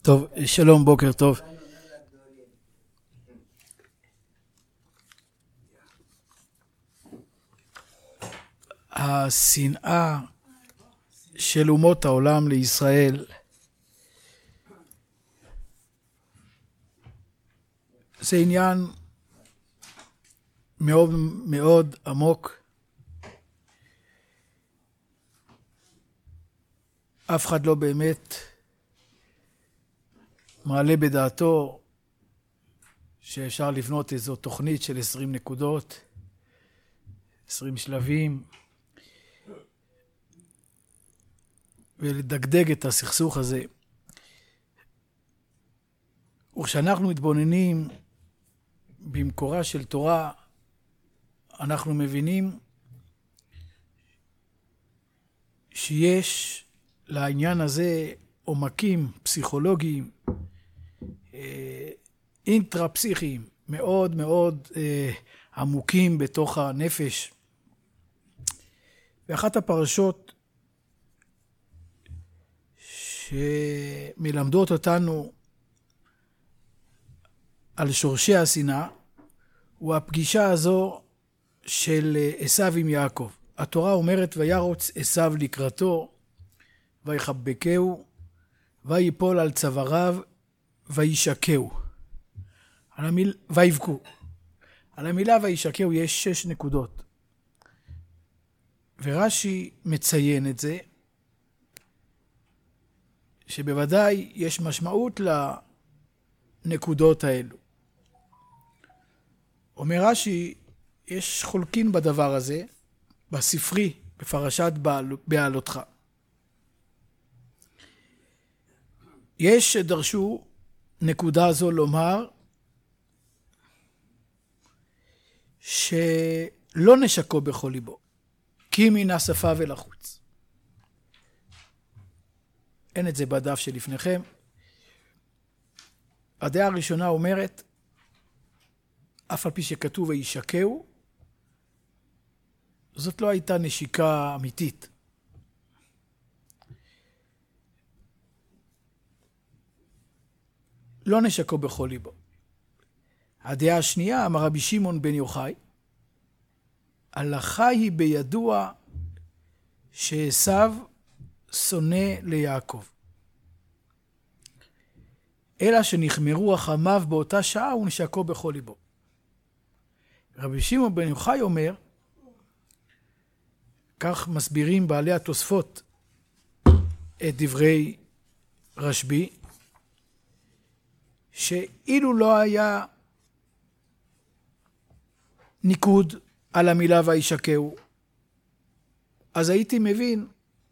טוב, שלום, בוקר טוב. השנאה של אומות העולם לישראל זה עניין מאוד מאוד עמוק. אף אחד לא באמת מעלה בדעתו שאפשר לבנות איזו תוכנית של 20 נקודות, 20 שלבים, ולדגדג את הסכסוך הזה. וכשאנחנו מתבוננים במקורה של תורה, אנחנו מבינים שיש לעניין הזה עומקים פסיכולוגיים, אינטרפסיכיים, מאוד מאוד עמוקים בתוך הנפש. ואחת הפרשות שמלמדות אותנו על שורשי השנאה הוא הפגישה הזו של עשיו עם יעקב. התורה אומרת וירוץ עשיו לקראתו ויחבקהו ויפול על צוואריו וישקהו ויבכו. על המילה וישקהו יש 6 נקודות, ורש"י מציין את זה שבוודאי יש משמעות לנקודות האלו. אומר רש"י, יש חולקין בדבר הזה בספרי בפרשת בעלותך. יש שדרשו נקודה זו לומר שלא נשקו בכל ליבו, כי מן השפה ולחוץ. אין את זה בדף שלפניכם. הדעה הראשונה אומרת, אף על פי שכתוב וישקהו, זאת לא הייתה נשיקה אמיתית. לא נשקו בכל ליבו. הדעה השנייה, אמר רבי שמעון בן יוחאי, הלכה היא בידוע שעשיו שונא ליעקב, אלא שנחמרו רחמיו באותה שעה ונשקו בכל ליבו. רבי שמעון בן יוחאי אומר, כך מסבירים בעלי התוספות את דברי רשב"י, שאילו לא היה ניקוד על המילה וישקהו, אז הייתי מבין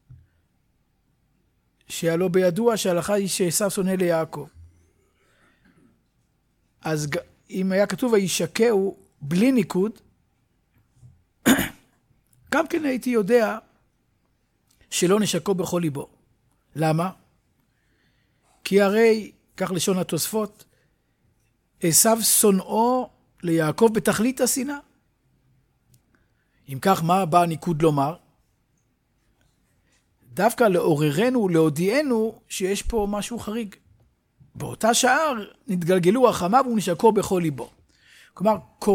שהלא בידוע שההלכה היא שעשיו שונא ליעקב. אז אם היה כתוב וישקהו בלי ניקוד, גם כן הייתי יודע שלא נשקו בכל ליבו. למה? כי הרי, כך לשון התוספות, עשיו שונאו ליעקב בתכלית השנאה. אם כך, מה בא הניקוד לומר? דווקא לעוררנו, להודיענו שיש פה משהו חריג. באותה שעה נתגלגלו רחמיו ונשקו בכל ליבו. כלומר,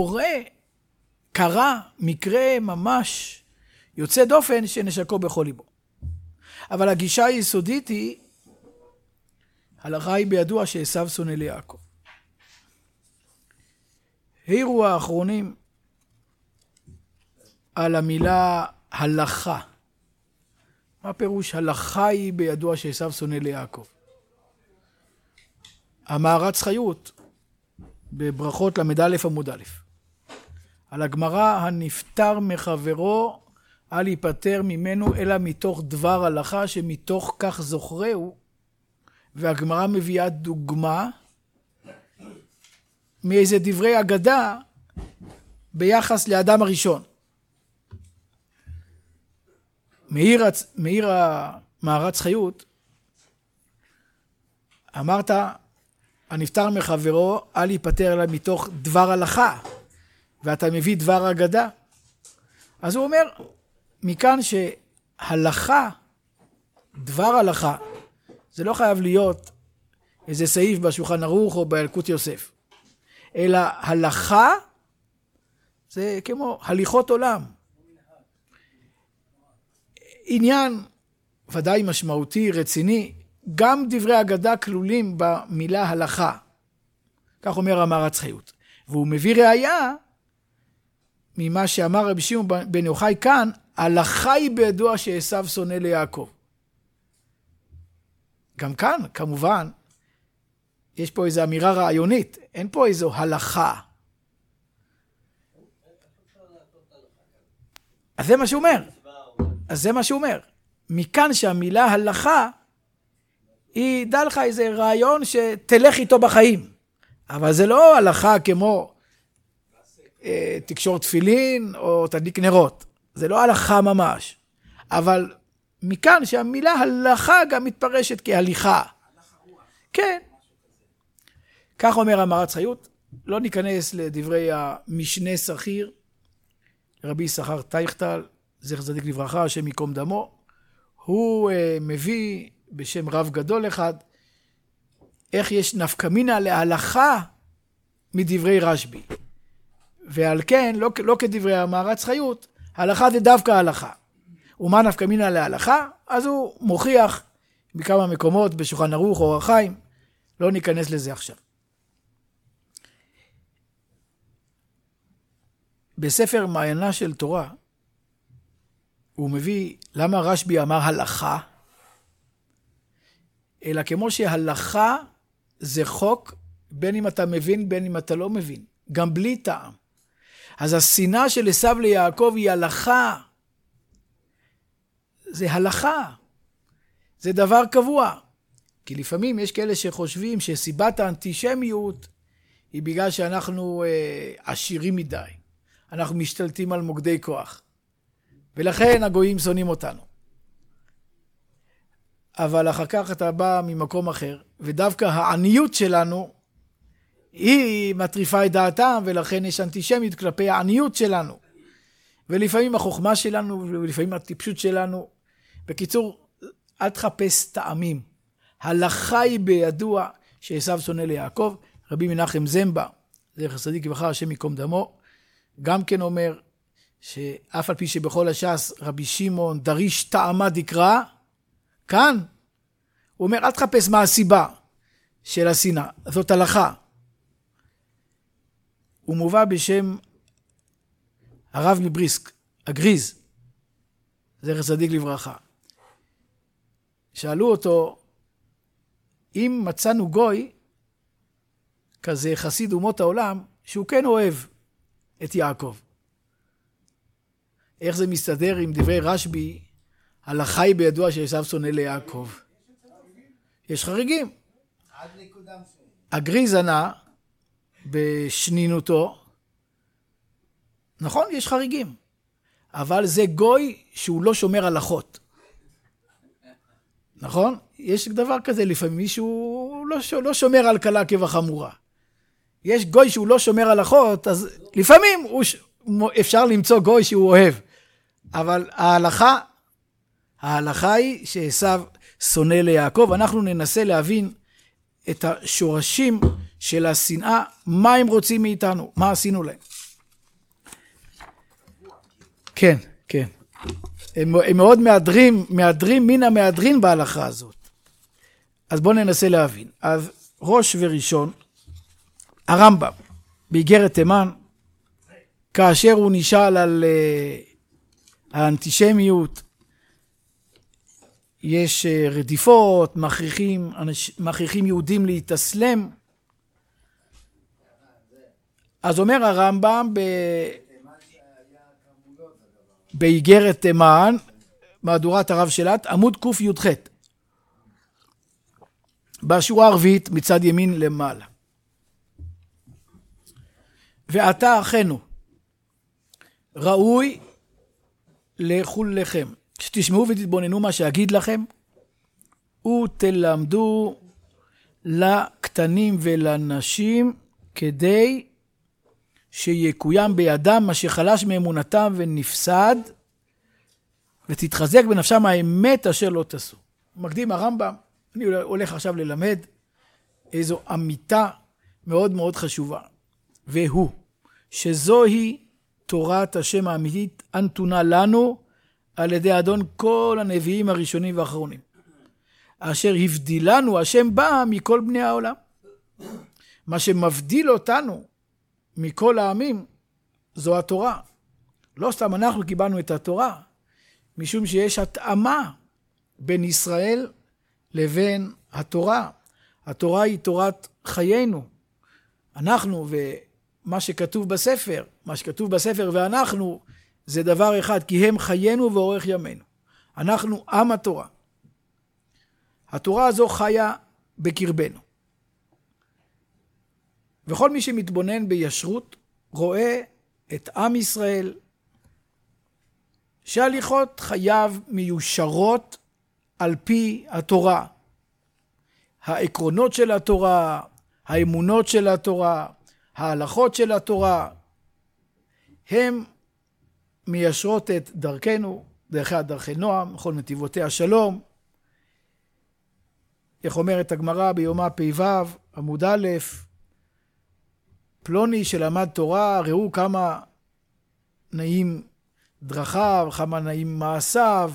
קרה מקרה ממש יוצא דופן שנשקו בכל ליבו. אבל הגישה היסודית היא, הלכה היא בידוע שעשיו שונא ליעקב. העירו האחרונים על המילה הלכה. מה פירוש הלכה היא בידוע שעשיו שונא ליעקב? המהר"ץ חיות בברכות ל"א עמוד א', על הגמרא, הנפטר מחברו אל ייפטר ממנו אלא מתוך דבר הלכה שמתוך כך זוכרהו. והגמרא מביאה דוגמה מאיזה דברי אגדה ביחס לאדם הראשון. מאיר המהר"ץ חיות, אמרת הנפטר מחברו אל ייפטר אלא מתוך דבר הלכה, ואתה מביא דבר אגדה. אז הוא אומר מכאן שהלכה, דבר הלכה, זה לא חייב להיות איזה סעיף בשולחן ערוך או בילקוט יוסף. אלא הלכה זה כמו הליכות עולם. עניין ודאי משמעותי, רציני, גם דברי אגדה כלולים במילה הלכה. כך אומר המהר"ץ חיות. והוא מביא ראיה ממה שאמר רבי שמעון בן יוחאי כאן, הלכה היא בידוע שעשיו שונא ליעקב. גם כאן, כמובן, יש פה איזו אמירה רעיונית, אין פה איזו הלכה. אז זה מה שהוא אומר. מכאן שהמילה הלכה, היא דע לך איזה רעיון שתלך איתו בחיים. אבל זה לא הלכה כמו תקשור תפילין או תדליק נרות. זה לא הלכה ממש. אבל מכאן שהמילה הלכה גם מתפרשת כהליכה. כן. כך אומר המהר"ץ חיות. לא ניכנס לדברי המשנה שכיר, רבי יששכר טייכטל, זכר צדיק לברכה, השם ייקום דמו. הוא מביא בשם רב גדול אחד, איך יש נפקא מינה להלכה מדברי רשב"י. ועל כן, לא כדברי המהר"ץ חיות, הלכה זה דווקא הלכה. ומה נפקא מינה להלכה? אז הוא מוכיח בכמה מקומות בשולחן ערוך או אור החיים. לא ניכנס לזה עכשיו. בספר מעיינה של תורה, הוא מביא למה רשב"י אמר הלכה, אלא כמו שהלכה זה חוק, בין אם אתה מבין, בין אם אתה לא מבין, גם בלי טעם. אז השנאה של עשיו ליעקב היא הלכה. זה הלכה. זה דבר קבוע. כי לפעמים יש כאלה שחושבים שסיבת האנטישמיות היא בגלל שאנחנו עשירים מדי. אנחנו משתלטים על מוקדי כוח. ולכן הגויים שונאים אותנו. אבל אחר כך אתה בא ממקום אחר, ודווקא העניות שלנו היא מטריפה את דעתם, ולכן יש אנטישמיות כלפי העניות שלנו. ולפעמים החוכמה שלנו, ולפעמים הטיפשות שלנו. בקיצור, אל תחפש טעמים. הלכה היא בידוע שעשיו שונא ליעקב. רבי מנחם זמבה, זכר צדיק לברכה, השם ייקום דמו, גם כן אומר שאף על פי שבכל הש"ס רבי שמעון דריש טעמה דקרא, כאן הוא אומר אל תחפש מה הסיבה של השנאה, זאת הלכה. הוא מובא בשם הרב מבריסק, הגריז, זכר צדיק לברכה. שאלו אותו, אם מצאנו גוי, כזה חסיד אומות העולם, שהוא כן אוהב את יעקב. איך זה מסתדר עם דברי רשב"י, הלכה היא בידוע שעשיו שונא ליעקב. יש חריגים. הגריז ענה בשנינותו, נכון, יש חריגים. אבל זה גוי שהוא לא שומר הלכות. נכון? יש דבר כזה לפעמים, מישהו לא שומר על קלה כבחמורה. יש גוי שהוא לא שומר הלכות, אז לפעמים אפשר למצוא גוי שהוא אוהב. אבל ההלכה היא שעשיו שונא ליעקב. אנחנו ננסה להבין את השורשים של השנאה, מה הם רוצים מאיתנו, מה עשינו להם. כן, כן. הם מאוד מהדרים מן המהדרין בהלכה הזאת. אז בואו ננסה להבין. אז ראש וראשון, הרמב"ם, באיגרת תימן, כאשר הוא נשאל על האנטישמיות, יש רדיפות, מכריחים יהודים להתאסלם. אז אומר הרמב"ם באיגרת תימן, מהדורת הרב שלת, עמוד קי"ח, בשורה הרביעית מצד ימין למעלה. ועתה אחינו, ראוי לכולכם, שתשמעו ותתבוננו מה שאגיד לכם, ותלמדו לקטנים ולנשים, כדי שיקוים בידם מה שחלש מאמונתם ונפסד, ותתחזק בנפשם האמת אשר לא תעשו. מקדים הרמב"ם, אני הולך עכשיו ללמד איזו אמיתה מאוד מאוד חשובה, והוא שזוהי תורת השם האמיתית הנתונה לנו על ידי אדון כל הנביאים הראשונים והאחרונים, אשר הבדילנו השם בה מכל בני העולם. מה שמבדיל אותנו מכל העמים זו התורה. לא סתם אנחנו קיבלנו את התורה, משום שיש התאמה בין ישראל לבין התורה. התורה היא תורת חיינו. אנחנו ומה שכתוב בספר, מה שכתוב בספר ואנחנו, זה דבר אחד, כי הם חיינו ואורך ימינו. אנחנו עם התורה. התורה הזו חיה בקרבנו. וכל מי שמתבונן בישרות רואה את עם ישראל שהליכות חייו מיושרות על פי התורה. העקרונות של התורה, האמונות של התורה, ההלכות של התורה, הם מיישרות את דרכנו, דרכי נועם, בכל נתיבותי השלום. איך אומרת הגמרא ביומא פ"ו עמוד א', פלוני שלמד תורה, ראו כמה נעים דרכיו, כמה נעים מעשיו.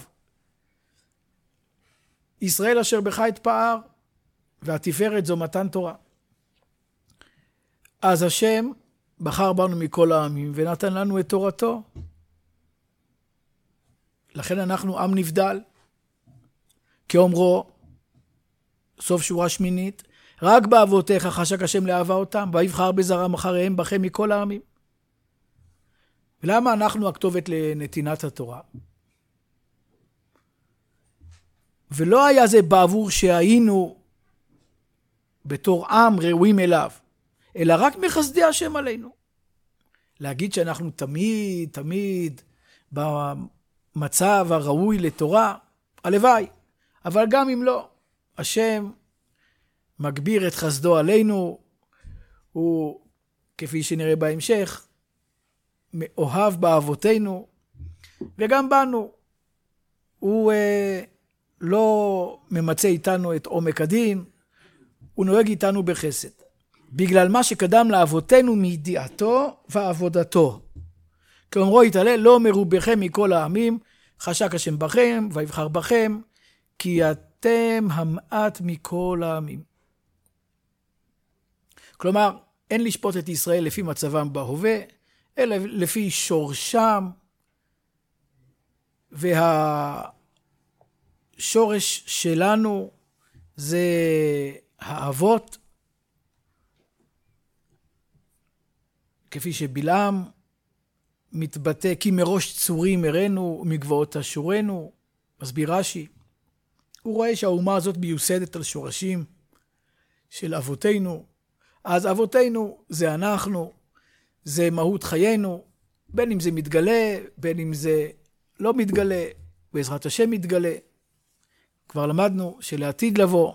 ישראל אשר בך התפאר, והתפארת זו מתן תורה. אז השם בחר בנו מכל העמים ונתן לנו את תורתו. לכן אנחנו עם נבדל. כאומרו, סוף שורה שמינית, רק באבותיך חשק השם לאהבה אותם, ויבחר בזרעם אחריהם בכם מכל העמים. ולמה אנחנו הכתובת לנתינת התורה? ולא היה זה בעבור שהיינו בתור עם ראויים אליו, אלא רק מחסדי השם עלינו. להגיד שאנחנו תמיד במצב הראוי לתורה, הלוואי. אבל גם אם לא, השם מגביר את חסדו עלינו, הוא, כפי שנראה בהמשך, מאוהב באהבותינו, וגם בנו. הוא לא ממצא איתנו את עומק הדין, הוא נוהג איתנו בחסד. בגלל מה שקדם לאבותינו מידיעתו ועבודתו. כאומרו יתעלה, לא מרובכם מכל העמים, חשק השם בכם ויבחר בכם, כי אתם המעט מכל העמים. כלומר, אין לשפוט את ישראל לפי מצבם בהווה, אלא לפי שורשם, והשורש שלנו זה האבות, כפי שבלעם מתבטא, כי מראש צורים הראנו ומגבעות אשורנו, מסביר רש"י. הוא רואה שהאומה הזאת מיוסדת על שורשים של אבותינו. אז אבותינו זה אנחנו, זה מהות חיינו, בין אם זה מתגלה, בין אם זה לא מתגלה, בעזרת השם מתגלה. כבר למדנו שלעתיד לבוא,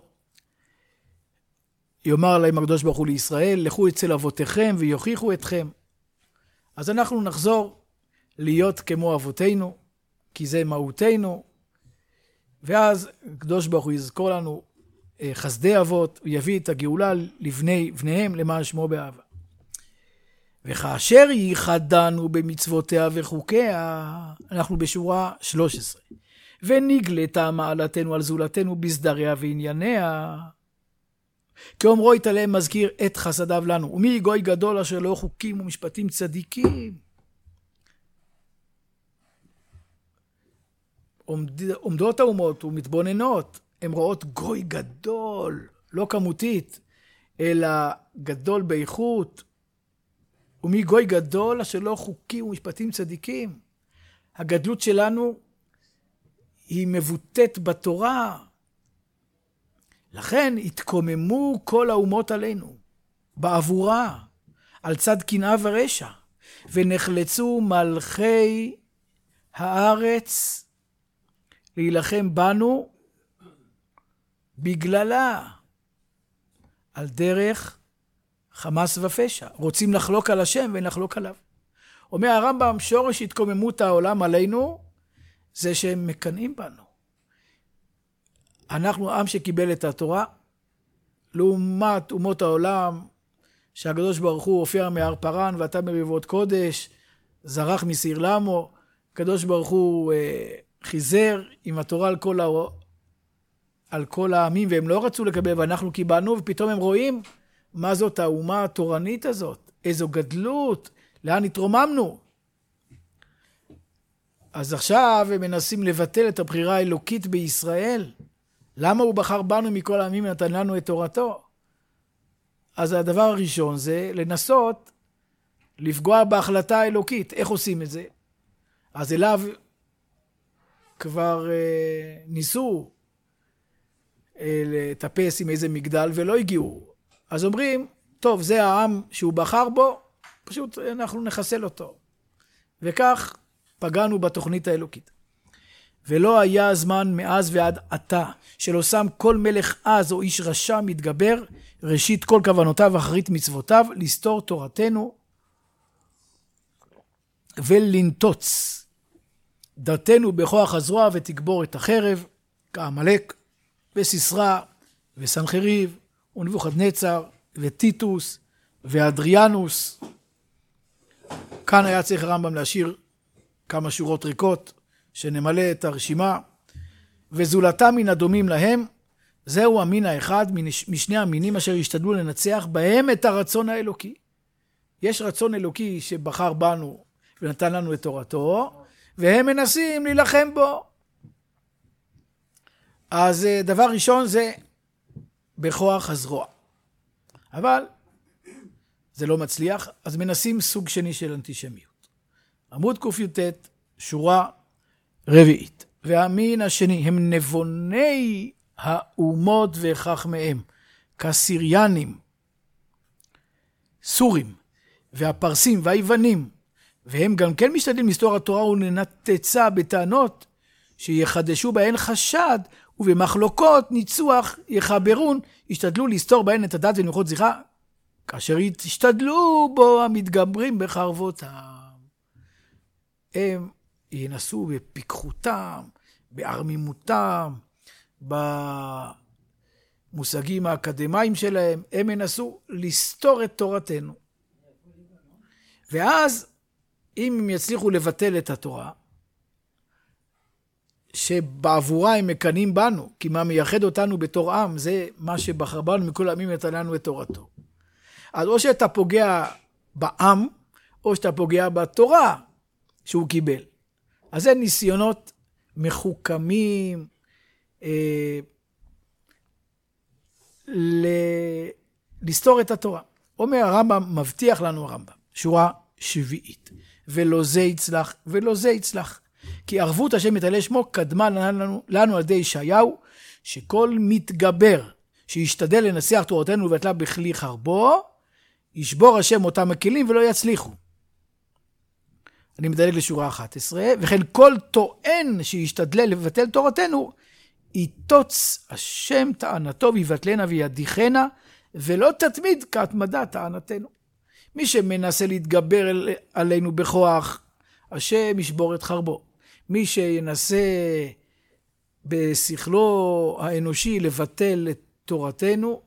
יאמר להם הקדוש ברוך הוא לישראל, לכו אצל אבותיכם ויוכיחו אתכם. אז אנחנו נחזור להיות כמו אבותינו, כי זה מהותנו, ואז הקדוש ברוך הוא יזכור לנו חסדי אבות, הוא יביא את הגאולה לבני בניהם למען שמו באהבה. וכאשר ייחדנו במצוותיה וחוקיה, אנחנו בשורה 13. ונגלתה מעלתנו על זולתנו בסדריה וענייניה. כאומרו יתעלה מזכיר את חסדיו לנו. ומי גוי גדול אשר לא חוקים ומשפטים צדיקים. עומדות האומות ומתבוננות, הן רואות גוי גדול, לא כמותית, אלא גדול באיכות. ומי גוי גדול אשר לא חוקים ומשפטים צדיקים. הגדלות שלנו היא מבוטאת בתורה. לכן התקוממו כל האומות עלינו, בעבורה, על צד קנאה ורשע, ונחלצו מלכי הארץ להילחם בנו בגללה, על דרך חמאס ופשע. רוצים לחלוק על השם ונחלוק עליו. אומר הרמב"ם, שורש התקוממות העולם עלינו, זה שהם מקנאים בנו. אנחנו עם שקיבל את התורה, לעומת אומות העולם, שהקדוש ברוך הוא הופיע מהר פרן, ואתה מריבות קודש, זרח מסיר למו, הקדוש ברוך הוא חיזר עם התורה על כל העמים, והם לא רצו לקבל, ואנחנו קיבלנו, ופתאום הם רואים, מה זאת האומה התורנית הזאת? איזו גדלות, לאן התרוממנו? אז עכשיו הם מנסים לבטל את הבחירה האלוקית בישראל. למה הוא בחר בנו מכל העמים ונתן לנו את תורתו? אז הדבר הראשון זה לנסות לפגוע בהחלטה האלוקית. איך עושים את זה? אז אליו כבר ניסו לטפס עם איזה מגדל ולא הגיעו. אז אומרים, טוב, זה העם שהוא בחר בו, פשוט אנחנו נחסל אותו. וכך פגענו בתוכנית האלוקית. ולא היה זמן מאז ועד עתה, שלא שם כל מלך עז או איש רשע מתגבר, ראשית כל כוונותיו ואחרית מצוותיו, לסתור תורתנו ולנטוץ דתנו בכוח הזרוע ותגבור את החרב, כעמלק וסיסרא וסנחריב ונבוכדנצר וטיטוס ואדריאנוס. כאן היה צריך הרמב"ם להשאיר כמה שורות ריקות, שנמלא את הרשימה. וזולתם מן הדומים להם, זהו המין האחד משני המינים אשר השתדלו לנצח בהם את הרצון האלוקי. יש רצון אלוקי שבחר בנו ונתן לנו את תורתו, והם מנסים להילחם בו. אז דבר ראשון זה בכוח הזרוע. אבל זה לא מצליח, אז מנסים סוג שני של אנטישמיות. עמוד ק"ט, שורה רביעית. והמין השני הם נבוני האומות וחכמיהם, כסיריאנים, סורים, והפרסים והיוונים, והם גם כן משתדלים לסתור התורה ולנתצה בטענות שיחדשו בהן חשד, ובמחלוקות ניצוח יחברון, ישתדלו לסתור בהן את הדת ונמחות זכרה, כאשר ישתדלו בו המתגברים בחרבותם. הם ינסו בפיקחותם, בערמימותם, במושגים האקדמיים שלהם, הם ינסו לסתור את תורתנו. ואז, אם הם יצליחו לבטל את התורה, שבעבורה הם מקנים בנו, כי מה מייחד אותנו בתור עם, זה מה שבחר בנו מכל העמים נתן לנו את תורתו. אז או שאתה פוגע בעם, או שאתה פוגע בתורה שהוא קיבל. אז זה ניסיונות מחוכמים, לסתור את התורה. אומר הרמב"ם, מבטיח לנו הרמב"ם, שורה שביעית, ולא זה יצלח, ולא זה יצלח. כי ערבות השם מתעלה שמו קדמה לנו על ידי ישעיהו, שכל מתגבר שישתדל לנסח תורתנו ובטלה בכלי חרבו, ישבור השם אותם הכלים ולא יצליחו. אני מדלג לשורה 11, וכן כל טוען שישתדל לבטל תורתנו, יתוץ השם טענתו ויבטלנה וידיחנה, ולא תתמיד כהתמדה טענתנו. מי שמנסה להתגבר עלינו בכוח, השם ישבור את חרבו. מי שינסה בשכלו האנושי לבטל את תורתנו,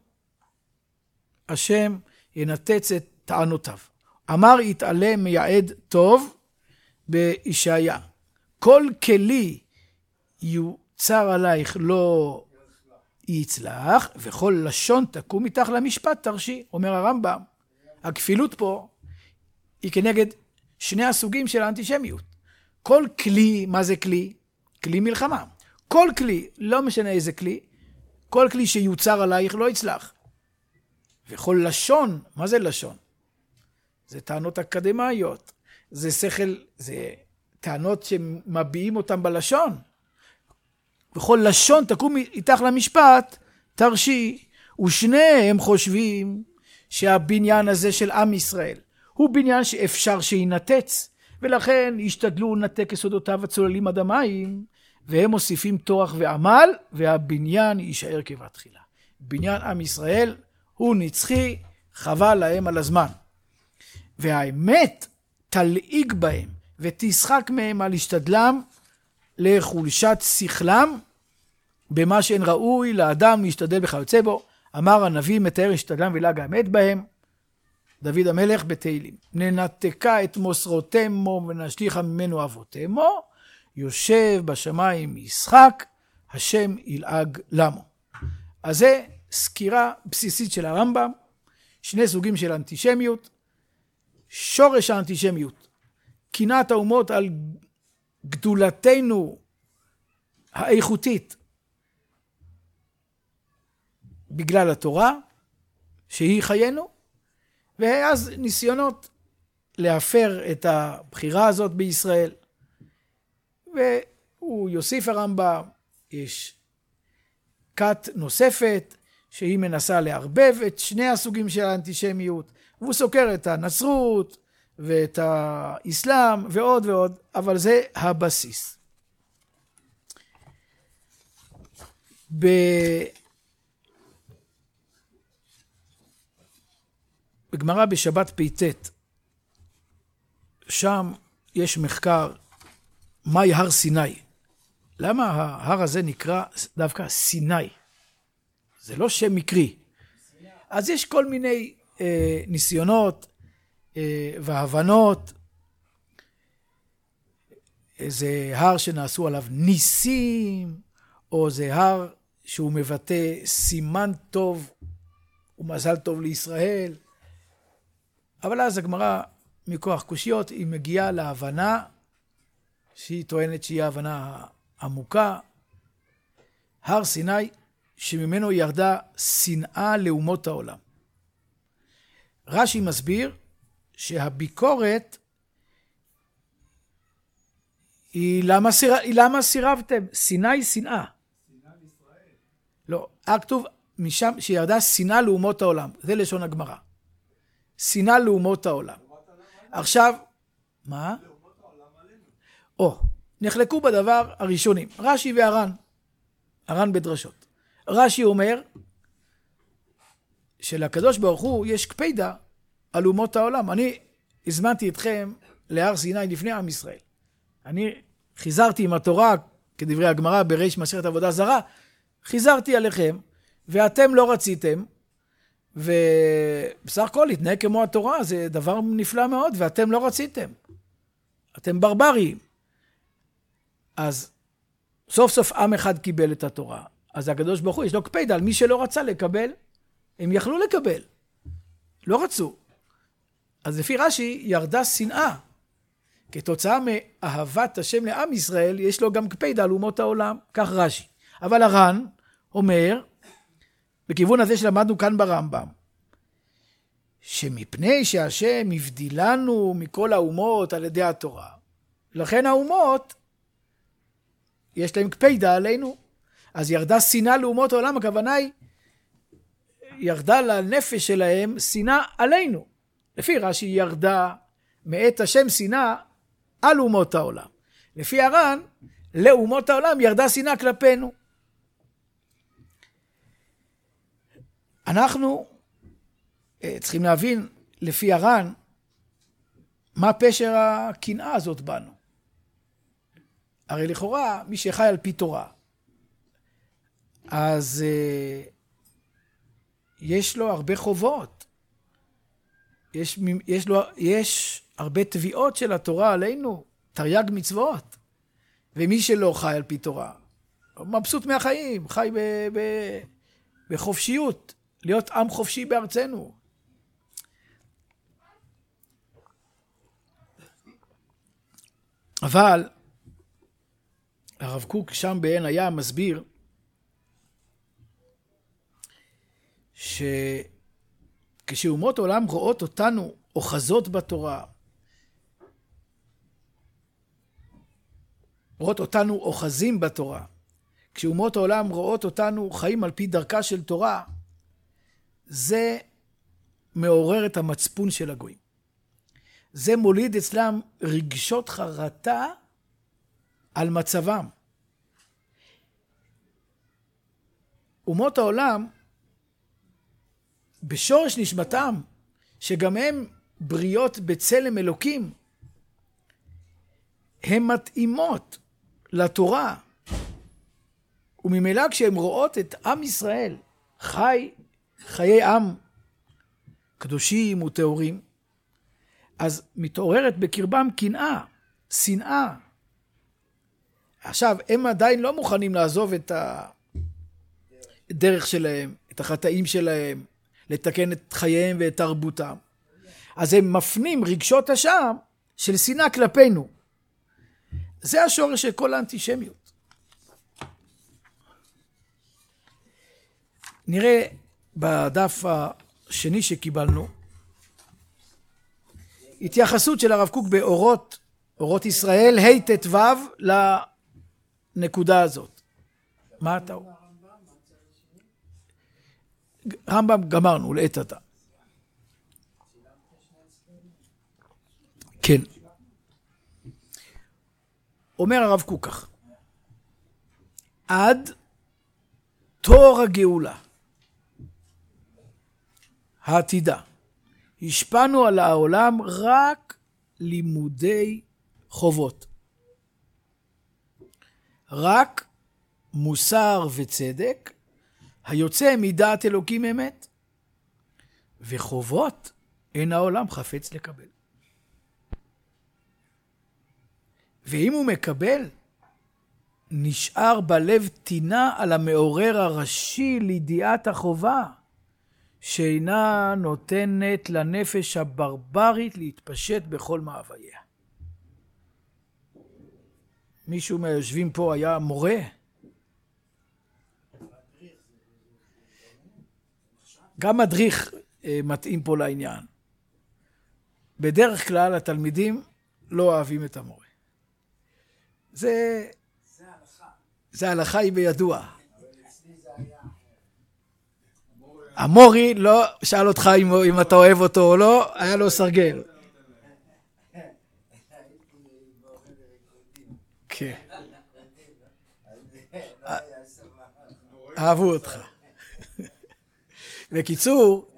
השם ינתץ את טענותיו. אמר יתעלם מייעד טוב בישעיה. כל כלי יוצר עלייך לא יצלח, וכל לשון תקום מתח למשפט תרשי. אומר הרמב"ם, הכפילות פה היא כנגד שני הסוגים של האנטישמיות. כל כלי, מה זה כלי? כלי מלחמה. כל כלי, לא משנה איזה כלי, כל כלי שיוצר עלייך לא יצלח. וכל לשון, מה זה לשון? זה טענות אקדמיות. זה שכל, זה טענות שמביעים אותם בלשון. וכל לשון תקום איתך למשפט, תרשי. ושניהם חושבים שהבניין הזה של עם ישראל הוא בניין שאפשר שינתץ, ולכן ישתדלו לנתק יסודותיו הצוללים עד המים, והם מוסיפים תורך ועמל, והבניין יישאר כבתחילה. בניין עם ישראל הוא נצחי, חבל להם על הזמן. והאמת תלעיג בהם, ותשחק מהם על השתדלם לחולשת שכלם, במה שאין ראוי לאדם להשתדל וכיוצא בו. אמר הנביא מתאר השתדלם ולעג האמת בהם, דוד המלך בתהילים. ננתקה את מוסרותמו ונשליכה ממנו אבותמו, יושב בשמיים ישחק, השם ילעג למו. אז זה סקירה בסיסית של הרמב"ם, שני סוגים של אנטישמיות. שורש האנטישמיות, קנאת האומות על גדולתנו האיכותית בגלל התורה שהיא חיינו, ואז ניסיונות להפר את הבחירה הזאת בישראל. והוא יוסיף הרמב"ם, יש כת נוספת שהיא מנסה לערבב את שני הסוגים של האנטישמיות, והוא סוקר את הנצרות ואת האסלאם ועוד ועוד, אבל זה הבסיס. בגמרא בשבת פ"ט, שם יש מחקר מהי הר סיני. למה ההר הזה נקרא דווקא סיני? זה לא שם מקרי. אז יש כל מיני ניסיונות והבנות. זה הר שנעשו עליו ניסים, או זה הר שהוא מבטא סימן טוב ומזל טוב לישראל. אבל אז הגמרא מכוח קושיות היא מגיעה להבנה שהיא טוענת שהיא ההבנה העמוקה. הר סיני שממנו ירדה שנאה לאומות העולם. רש"י מסביר שהביקורת היא למה סירבתם? סיני שנאה. שנאה לישראל. לא, כתוב משם שירדה שנאה לאומות העולם. זה לשון הגמרא. שנאה לאומות העולם. עכשיו, מה? לאומות העולם עלינו. נחלקו בדבר הראשונים. רש"י והר"ן בדרשות. רש"י אומר שלקדוש ברוך הוא יש קפידה על אומות העולם. אני הזמנתי אתכם להר סיני לפני עם ישראל. אני חיזרתי עם התורה, כדברי הגמרא בריש מסכת עבודה זרה, חיזרתי עליכם, ואתם לא רציתם, ובסך הכל להתנהג כמו התורה, זה דבר נפלא מאוד, ואתם לא רציתם. אתם ברברים. אז סוף סוף עם אחד קיבל את התורה. אז הקדוש ברוך הוא יש לו קפידה על מי שלא רצה לקבל. הם יכלו לקבל. לא רצו. אז לפי רש"י ירדה שנאה. כתוצאה מאהבת השם לעם ישראל, יש לו גם קפידה על אומות העולם. כך רש"י. אבל הר"ן אומר, בכיוון הזה שלמדנו כאן ברמב"ם, שמפני שהשם הבדילנו מכל האומות על ידי התורה, לכן האומות יש להם קפידה עלינו. אז ירדה שנאה לאומות העולם, הכוונה היא ירדה לנפש שלהם שנאה עלינו. לפי רש"י ירדה מאת השם שנאה על אומות העולם. לפי הר"ן, לאומות העולם ירדה שנאה כלפינו. אנחנו צריכים להבין לפי הר"ן מה פשר הקנאה הזאת בנו. הרי לכאורה מי שחי על פי תורה, אז יש לו הרבה חובות. יש הרבה תביעות של התורה עלינו, תרי"ג מצוות. ומי שלא חי על פי תורה, מבסוט מהחיים, חי בחופשיות, להיות עם חופשי בארצנו. אבל הרב קוק שם בעין הים מסביר שכשאומות עולם רואות אותנו אוחזות בתורה, רואות אותנו אוחזים בתורה, כשאומות העולם רואות אותנו חיים על פי דרכה של תורה, זה מעורר את המצפון של הגויים. זה מוליד אצלם רגשות חרטה על מצבם. אומות העולם, בשורש נשמתם, שגם הם בריות בצלם אלוקים, הן מתאימות לתורה. וממילא כשהן רואות את עם ישראל חי חיי עם קדושים וטהורים, אז מתעוררת בקרבם קנאה, שנאה. עכשיו, הם עדיין לא מוכנים לעזוב את הדרך שלהם, את החטאים שלהם, לתקן את חייהם ואת תרבותם. אז הם מפנים רגשות אשם של שנאה כלפינו. זה השורש של כל האנטישמיות. נראה בדף השני שקיבלנו, התייחסות של הרב קוק באורות ישראל, ה' ט"ו לנקודה הזאת. מה אתה אומר? רמב"ם גמרנו לעת עתה. כן. אומר הרב קוק כך, עד תור הגאולה העתידה השפענו על העולם רק לימודי חובות, רק מוסר וצדק היוצא מדעת אלוקים אמת, וחובות אין העולם חפץ לקבל. ואם הוא מקבל, נשאר בלב טינה על המעורר הראשי לידיעת החובה, שאינה נותנת לנפש הברברית להתפשט בכל מאווייה. מישהו מהיושבים פה היה מורה? גם מדריך מתאים פה לעניין. בדרך כלל התלמידים לא אוהבים את המורה. זה ההלכה היא בידוע. המורי לא שאל אותך אם אתה אוהב אותו או לא, היה לו סרגל. כן. אהבו אותך. בקיצור,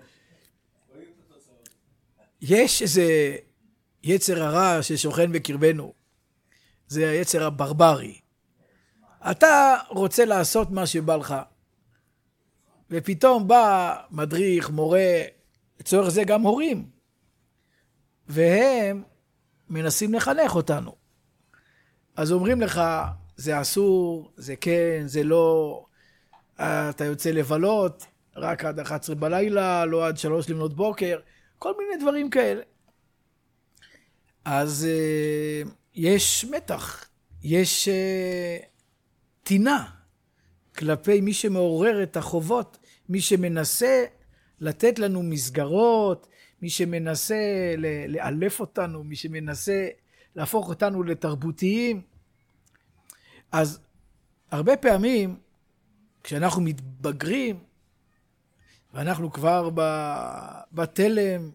יש איזה יצר הרע ששוכן בקרבנו. זה היצר הברברי. אתה רוצה לעשות מה שבא לך, ופתאום בא מדריך, מורה, לצורך זה גם הורים, והם מנסים לחנך אותנו. אז אומרים לך, זה אסור, זה כן, זה לא, אתה יוצא לבלות, רק עד 11 בלילה, לא עד 3 לפנות בוקר, כל מיני דברים כאלה. אז יש מתח, יש טינה כלפי מי שמעורר את החובות, מי שמנסה לתת לנו מסגרות, מי שמנסה לאלף אותנו, מי שמנסה להפוך אותנו לתרבותיים. אז הרבה פעמים כשאנחנו מתבגרים, ואנחנו כבר בתלם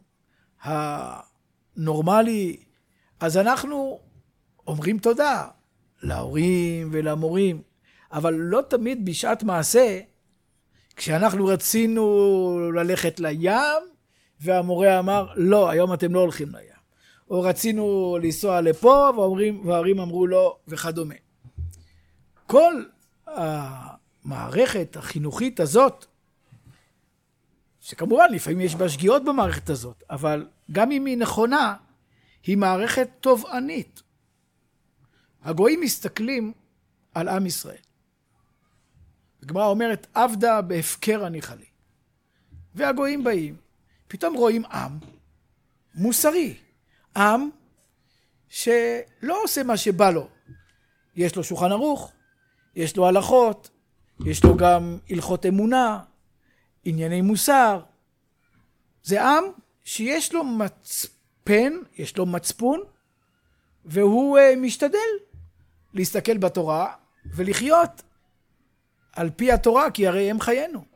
הנורמלי, אז אנחנו אומרים תודה להורים ולמורים, אבל לא תמיד בשעת מעשה, כשאנחנו רצינו ללכת לים, והמורה אמר, לא, היום אתם לא הולכים לים. או רצינו לנסוע לפה, וההורים אמרו לא, וכדומה. כל המערכת החינוכית הזאת, שכמובן לפעמים יש בה שגיאות במערכת הזאת, אבל גם אם היא נכונה, היא מערכת תובענית. הגויים מסתכלים על עם ישראל. הגמרא אומרת, עבדה בהפקר הניחלי. והגויים באים, פתאום רואים עם מוסרי. עם שלא עושה מה שבא לו. יש לו שולחן ערוך, יש לו הלכות, יש לו גם הלכות אמונה, ענייני מוסר. זה עם שיש לו מצפן, יש לו מצפון, והוא משתדל להסתכל בתורה ולחיות על פי התורה, כי הרי הם חיינו.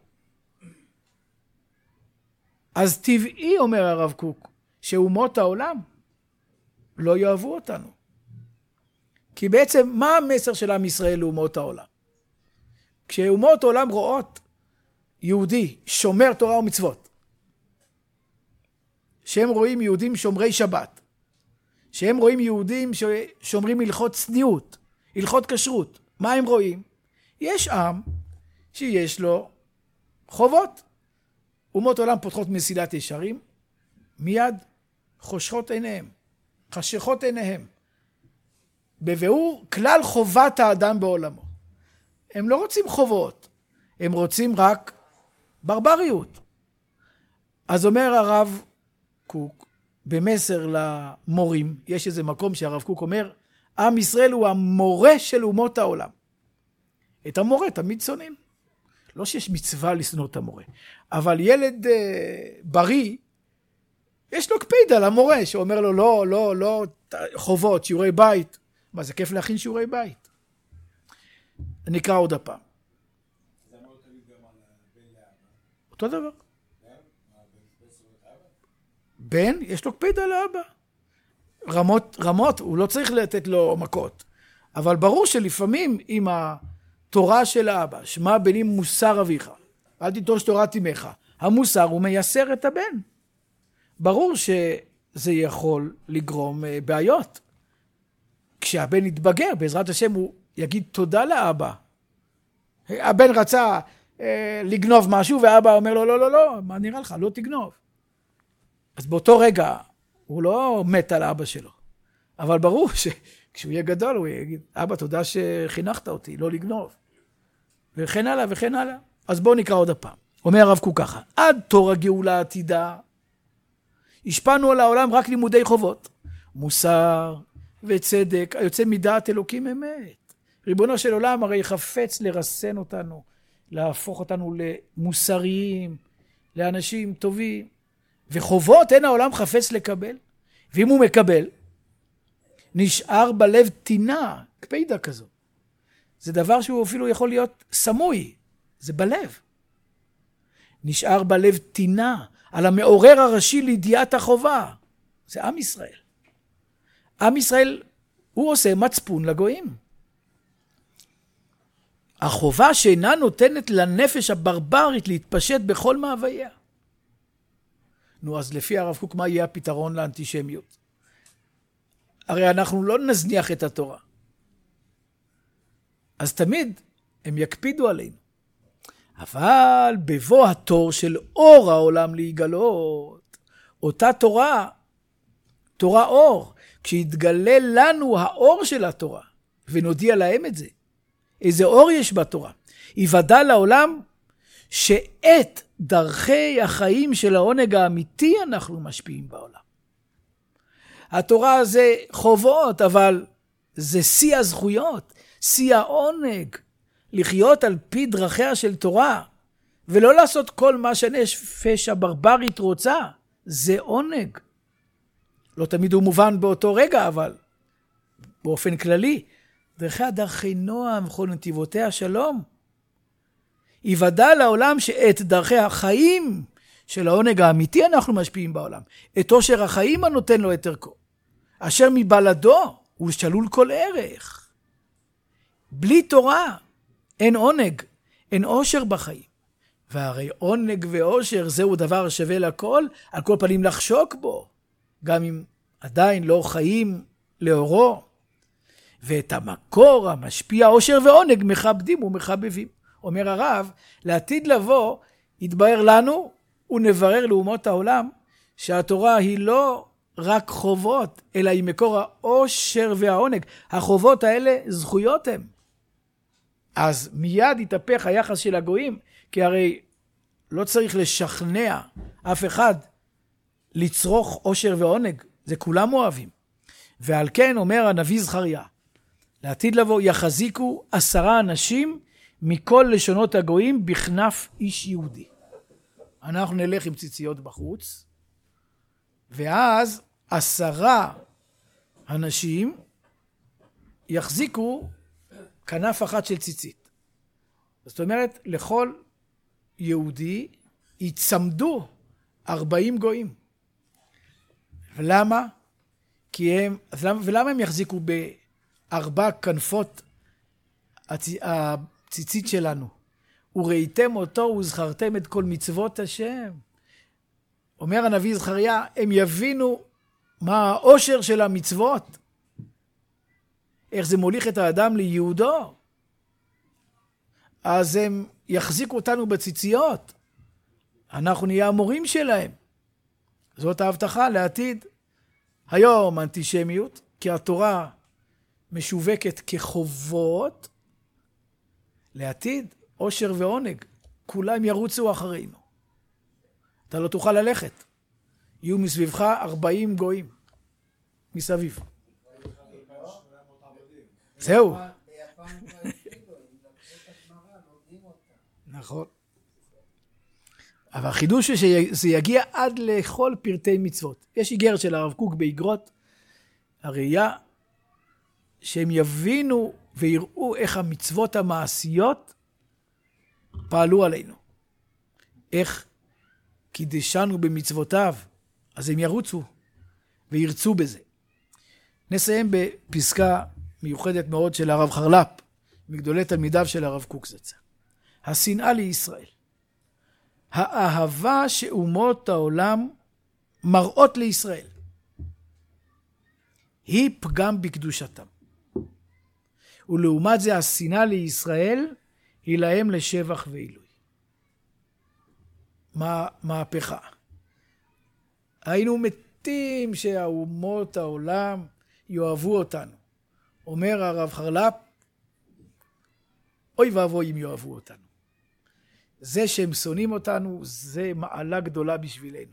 אז טבעי, אומר הרב קוק, שאומות העולם לא יאהבו אותנו. כי בעצם מה המסר של עם ישראל לאומות העולם? כשאומות העולם רואות יהודי שומר תורה ומצוות, שהם רואים יהודים שומרי שבת, שהם רואים יהודים ששומרים הלכות צניעות, הלכות כשרות, מה הם רואים? יש עם שיש לו חובות, אומות העולם פותחות מסילת ישרים, מיד חושכות עיניהם, חשכות עיניהם. בביאור כלל חובת האדם בעולמו. הם לא רוצים חובות, הם רוצים רק ברבריות. אז אומר הרב קוק, במסר למורים, יש איזה מקום שהרב קוק אומר, עם ישראל הוא המורה של אומות העולם. את המורה תמיד שונאים. לא שיש מצווה לשנוא את המורה, אבל ילד בריא, יש לו קפידה למורה, שאומר לו לא, חובות, שיעורי בית. מה, זה כיף להכין שיעורי בית. נקרא עוד הפעם. זה אמור תמיד גם על בן לאבא. אותו דבר. בן, יש לו קפידה לאבא. רמות, הוא לא צריך לתת לו מכות. אבל ברור שלפעמים עם התורה של האבא, שמע בנים מוסר אביך, אל תיטוש תורת אמך, המוסר הוא מייסר את הבן. ברור שזה יכול לגרום בעיות. כשהבן יתבגר, בעזרת השם הוא יגיד תודה לאבא. הבן רצה לגנוב משהו, והאבא אומר לו, לא, מה נראה לך? לא תגנוב. אז באותו רגע, הוא לא מת על האבא שלו. אבל ברור שכשהוא יהיה גדול, הוא יגיד, אבא, תודה שחינכת אותי, לא לגנוב. וכן הלאה וכן הלאה. אז בואו נקרא עוד הפעם. אומר הרב קוק ככה, עד תור הגאולה העתידה, השפענו על העולם רק לימודי חובות. מוסר וצדק, היוצא מדעת אלוקים אמת. ריבונו של עולם הרי חפץ לרסן אותנו, להפוך אותנו למוסריים, לאנשים טובים. וחובות אין העולם חפץ לקבל. ואם הוא מקבל, נשאר בלב טינה, קפידה כזו. זה דבר שהוא אפילו יכול להיות סמוי, זה בלב. נשאר בלב טינה, על המעורר הראשי לידיעת החובה. זה עם ישראל. עם ישראל, הוא עושה מצפון לגויים. החובה שאינה נותנת לנפש הברברית להתפשט בכל מאוויה. נו, אז לפי הרב קוק, מה יהיה הפתרון לאנטישמיות? הרי אנחנו לא נזניח את התורה. אז תמיד הם יקפידו עלינו. אבל בבוא התור של אור העולם להיגלות, אותה תורה, תורה אור, כשיתגלה לנו האור של התורה, ונודיע להם את זה, איזה אור יש בתורה, יוודע לעולם שאת דרכי החיים של העונג האמיתי אנחנו משפיעים בעולם. התורה זה חובות, אבל זה שיא הזכויות, שיא העונג, לחיות על פי דרכיה של תורה, ולא לעשות כל מה שנפש הברברית רוצה, זה עונג. לא תמיד הוא מובן באותו רגע, אבל באופן כללי, דרכי נועם וכל נתיבותיה שלום. יוודע לעולם שאת דרכי החיים של העונג האמיתי אנחנו משפיעים בעולם. את עושר החיים הנותן לו את ערכו. אשר מבלדו הוא שלול כל ערך. בלי תורה אין עונג, אין עושר בחיים. והרי עונג ועושר זהו דבר שווה לכל, על כל פנים לחשוק בו, גם אם עדיין לא חיים לאורו. ואת המקור המשפיע עושר ועונג מכבדים ומחבבים. אומר הרב, לעתיד לבוא יתבהר לנו ונברר לאומות העולם שהתורה היא לא רק חובות, אלא היא מקור העושר והעונג. החובות האלה זכויות הם. אז מיד יתהפך היחס של הגויים, כי הרי לא צריך לשכנע אף אחד לצרוך עושר ועונג, זה כולם אוהבים. ועל כן אומר הנביא זכריה, לעתיד לבוא יחזיקו 10 אנשים מכל לשונות הגויים בכנף איש יהודי. אנחנו נלך עם ציציות בחוץ, ואז 10 אנשים יחזיקו כנף אחת של ציצית. זאת אומרת, לכל יהודי יצמדו 40 גויים. ולמה? ולמה הם יחזיקו ב4 כנפות הציצית שלנו? וראיתם אותו וזכרתם את כל מצוות השם. אומר הנביא זכריה, הם יבינו מה העושר של המצוות. איך זה מוליך את האדם ליהודו. אז הם יחזיקו אותנו בציציות. אנחנו נהיה המורים שלהם. זאת ההבטחה לעתיד. היום אנטישמיות, כי התורה משווקת כחובות, לעתיד, עושר ועונג. כולם ירוצו אחרינו. אתה לא תוכל ללכת. יהיו מסביבך 40 גויים. מסביב. זהו. נכון. אבל החידוש הוא שזה יגיע עד לכל פרטי מצוות. יש איגרת של הרב קוק באיגרות, הראייה, שהם יבינו ויראו איך המצוות המעשיות פעלו עלינו. איך קידשנו במצוותיו, אז הם ירוצו וירצו בזה. נסיים בפסקה מיוחדת מאוד של הרב חרל"פ, מגדולי תלמידיו של הרב קוק זצ"ל. השנאה לישראל. האהבה שאומות העולם מראות לישראל. היא פגם בקדושתם. ולעומת זה השנאה לישראל היא להם לשבח ועילוי. מהפכה. היינו מתים שהאומות העולם יאהבו אותנו. אומר הרב חרל"פ, אוי ואבוי אם יאהבו אותנו. זה שהם שונאים אותנו, זה מעלה גדולה בשבילנו.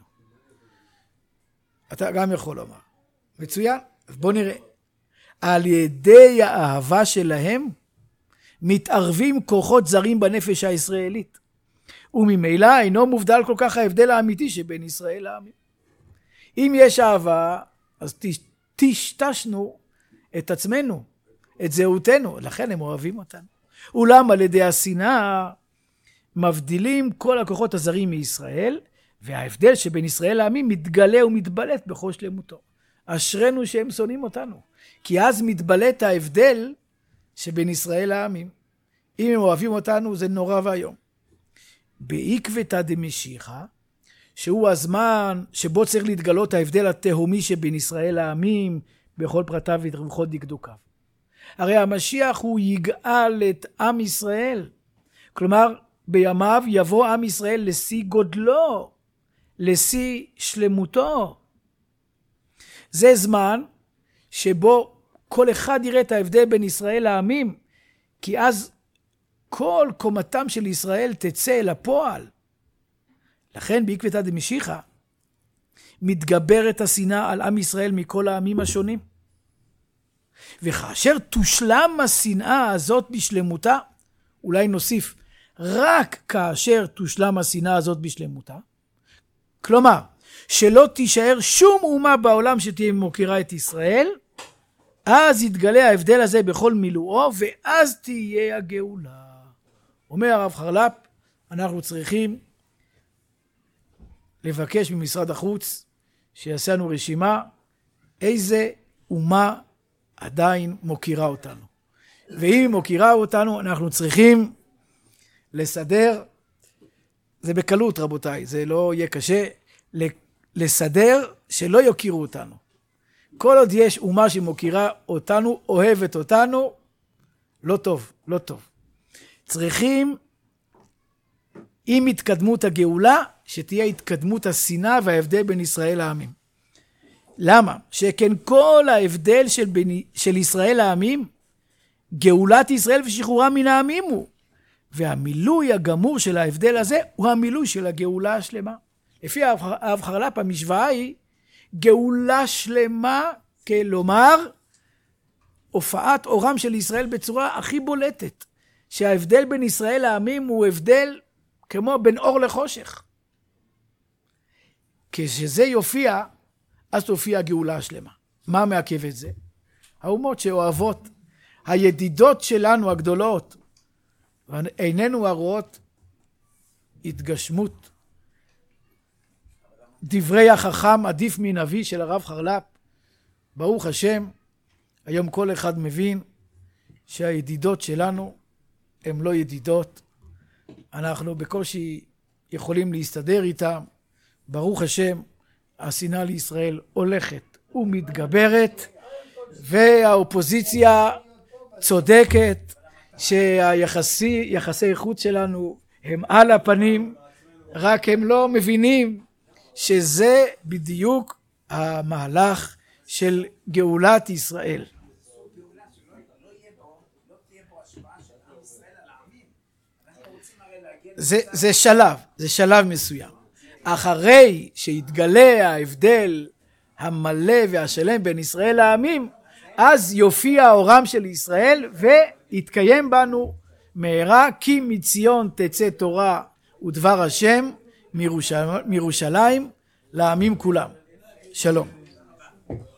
אתה גם יכול לומר. מצוין, אז בוא נראה. על ידי האהבה שלהם, מתערבים כוחות זרים בנפש הישראלית. וממילא אינו מובדל כל כך ההבדל האמיתי שבין ישראל לעמים. אם יש אהבה, אז תשתשנו את עצמנו, את זהותנו, לכן הם אוהבים אותנו. אולם על ידי השנאה, מבדילים כל הכוחות הזרים מישראל, וההבדל שבין ישראל לעמים מתגלה ומתבלט בכל שלמותו. אשרנו שהם שונאים אותנו, כי אז מתבלט ההבדל שבין ישראל לעמים. אם הם אוהבים אותנו זה נורא והיום. בעקבתא דמשיחא, שהוא הזמן שבו צריך להתגלות ההבדל התהומי שבין ישראל לעמים בכל פרטיו ובכל דקדוקיו. הרי המשיח הוא יגאל את עם ישראל. כלומר, בימיו יבוא עם ישראל לשיא גודלו, לשיא שלמותו. זה זמן שבו כל אחד יראה את ההבדל בין ישראל לעמים, כי אז כל קומתם של ישראל תצא אל הפועל. לכן בעקבתא דמשיחא מתגברת השנאה על עם ישראל מכל העמים השונים. וכאשר תושלם השנאה הזאת בשלמותה, אולי נוסיף, רק כאשר תושלם השנאה הזאת בשלמותה, כלומר, שלא תישאר שום אומה בעולם שתהיה מוקירה את ישראל, אז יתגלה ההבדל הזה בכל מילואו, ואז תהיה הגאולה. אומר הרב חרל"פ, אנחנו צריכים לבקש ממשרד החוץ שיעשה לנו רשימה איזה אומה עדיין מוקירה אותנו. ואם היא מוקירה אותנו, אנחנו צריכים לסדר, זה בקלות רבותיי, זה לא יהיה קשה, לסדר שלא יוקירו אותנו. כל עוד יש אומה שמוקירה אותנו, אוהבת אותנו, לא טוב, לא טוב. צריכים, עם התקדמות הגאולה, שתהיה התקדמות השנאה וההבדל בין ישראל לעמים. למה? שכן כל ההבדל של ישראל לעמים, גאולת ישראל ושחרורה מן העמים הוא. והמילוי הגמור של ההבדל הזה, הוא המילוי של הגאולה השלמה. לפי הרב חרל"פ, המשוואה היא, גאולה שלמה, כלומר, הופעת אורם של ישראל בצורה הכי בולטת. שההבדל בין ישראל לעמים הוא הבדל כמו בין אור לחושך. כשזה יופיע, אז תופיע הגאולה השלמה. מה מעכב את זה? האומות שאוהבות, הידידות שלנו הגדולות, ואיננו הרואות התגשמות. דברי החכם עדיף מנביא של הרב חרל"פ. ברוך השם, היום כל אחד מבין שהידידות שלנו הן לא ידידות. אנחנו בקושי יכולים להסתדר איתם. ברוך השם, השנאה לישראל הולכת ומתגברת, והאופוזיציה צודקת שהיחסי חוץ שלנו הם על הפנים, רק הם לא מבינים שזה בדיוק המהלך של גאולת ישראל. זה שלב מסוים. אחרי שיתגלה ההבדל המלא והשלם בין ישראל לעמים, אז יופיע אורם של ישראל ויתקיים בנו מהרה, כי מציון תצא תורה ודבר השם מירושלים לעמים כולם. שלום.